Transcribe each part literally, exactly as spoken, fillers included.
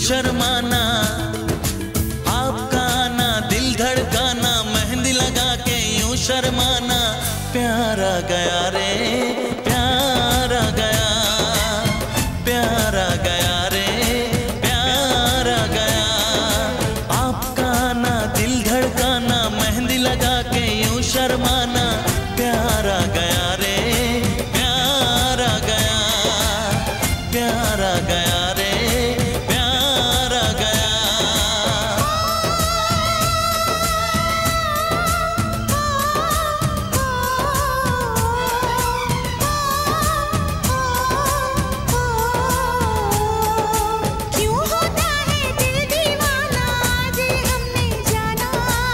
शर्माना, आपका आना दिल धड़काना, मेहंदी लगा के यूं शर्माना। प्यार आ गया रे, प्यार आ गया, प्यार आ गया रे, प्यार आ गया। आपका आना दिल धड़काना, मेहंदी लगा के यूं शर्माना। प्यार आ गया रे, प्यार आ गया, प्यार आ गया रे, प्यार आ गया। क्यों होता है दिल दीवाना, आज हमने जाना।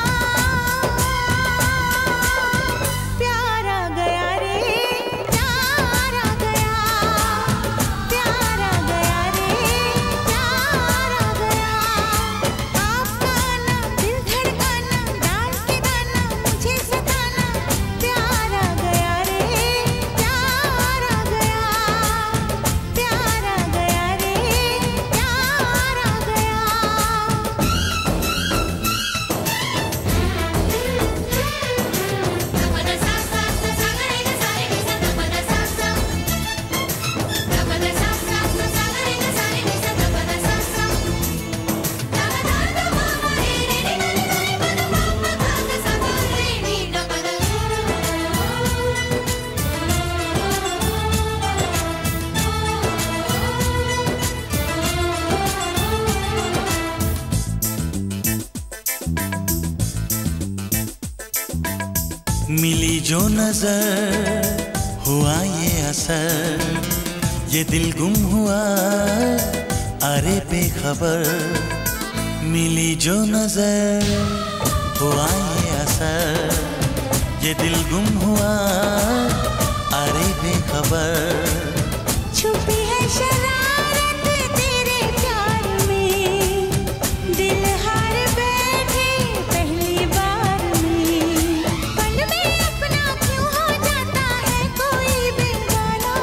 प्यार आ गया रे, प्यार आ गया, प्यार आ गया रे, प्यार आ गया। आपका आना दिल धड़काना, डाल के दाना मुझे सताना। प्यार आ गया रे, प्यार आ गया, प्यार आ गया रे, प्यार आ गया। Dapada sa sa sa sa ga re ga sa re ga sa dapada sa sa. Dapada sa sa sa sa ga re ga sa re ga sa dapada sa sa. Da da da da ma ma re re re ga re ga re pa da ma ma ga ga sa ga re ni dapada. मिली जो नजर हुआ ये असर, ये दिल गुम हुआ अरे बेखबर। मिली जो नजर हुआ ये असर, ये दिल गुम हुआ अरे बेखबर। छुपी है शरारत तेरे प्यार में, दिल हार बैठे पहली बार में। पल में अपना क्यों हो जाता है कोई बेगाना।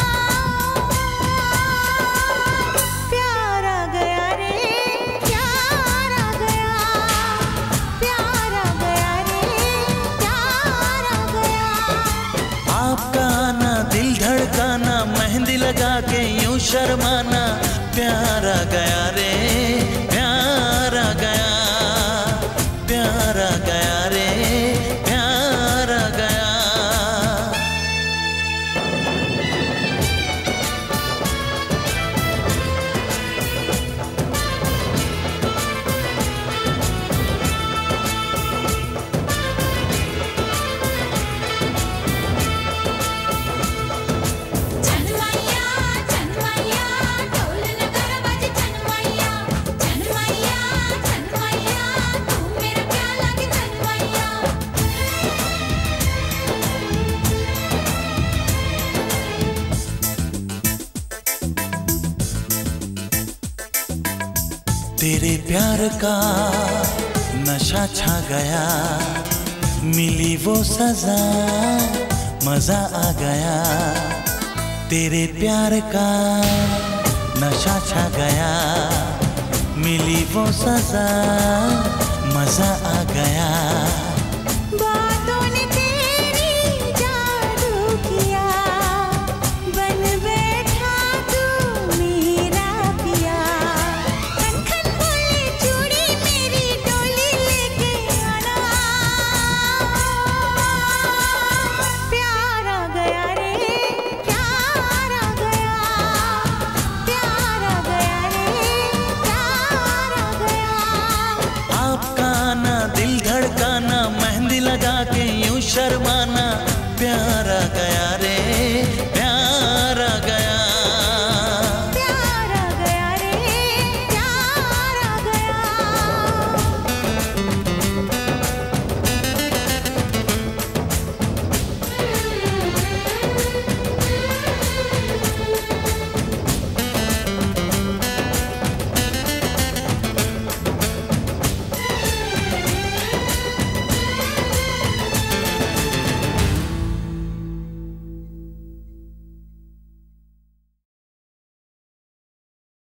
प्यार आ गया रे, प्यार आ गया, प्यार आ गया रे, प्यार आ गया। आपका आना दिल धड़काना, मेहंदी लगा के यूं शर्माना। प्यार आ गया रे, प्यार आ गया, प्यार आ गया रे, प्यार आ गया। चनमैया चनमैया ढोल नगारा बाजे चनमैया। चनमैया चनमैया तू मेरा क्या लागे चनमैया। तेरे प्यार का नशा छा गया, मिली वो सजा मजा आ गया। तेरे प्यार का नशा छा गया, मिली वो सजा मजा आ गया। बातों ने तेरी जादू किया, बन बैठा तू मेरा पिया। खन खन बोले चूड़ी मेरी डोली लेके आना। प्यार आ गया रे, प्यार आ गया, प्यार आ गया रे, प्यार आ गया। आपका आना दिल धड़काना, मेहंदी लगा के यूं शर्माना।